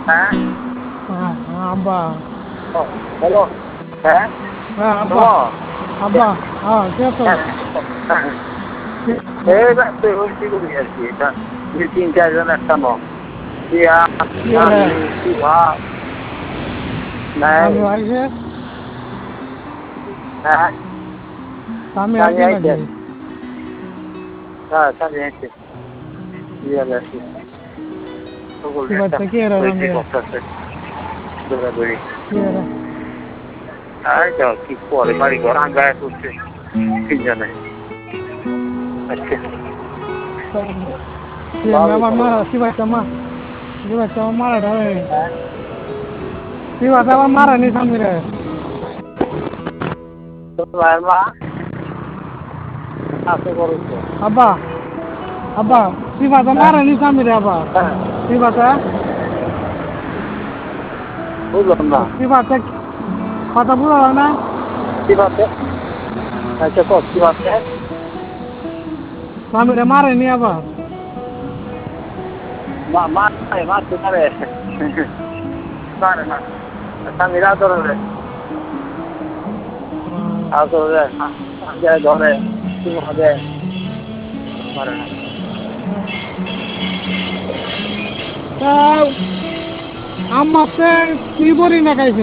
হ্যাঁ আব্বা হ্যালো হ্যাঁ আব্বা হ্যালো আব্বা কে তো এই তুই হইছি করি আর কি এটা দুই তিন চারজন একটা নয় দিয়া আমি শিবা নাই আমি আইছে হ্যাঁ আমি স্বামী আইছে আইছে নাকি হ্যাঁ স্বামী আইছে দিয়া আসি কি সকলে একটা বাচ্চা কি এরা হয়েছি রামে করতেছে দৌড়াদৌড়ি কি এরা আর যাও কি করে বাড়ি ঘর আঙ্গায় করছে তিনজনে আচ্ছা কি ভালোই আমার খবর মারা কি বাচ্চা আমার মারা ঢালে হ্যাঁ কি বাচ্চা আমার মারা নি সামনে তোমার মা আছে করেছে আব্বা আব্বা কি বাচ্চা হ্যাঁ মারা নি সামনে আব্বা হ্যাঁ কি বাচ্চা বুঝলাম না কি বাচ্চা কথা বুঝলাম না কি বাতে আচ্ছা কর কি বাতে সামনে মারে নি আবার মারতে পারে পারে না স্বামীরা ধরে ধরে ধরে ধরে পারে না তা আমাকে কি বলি না খাইছে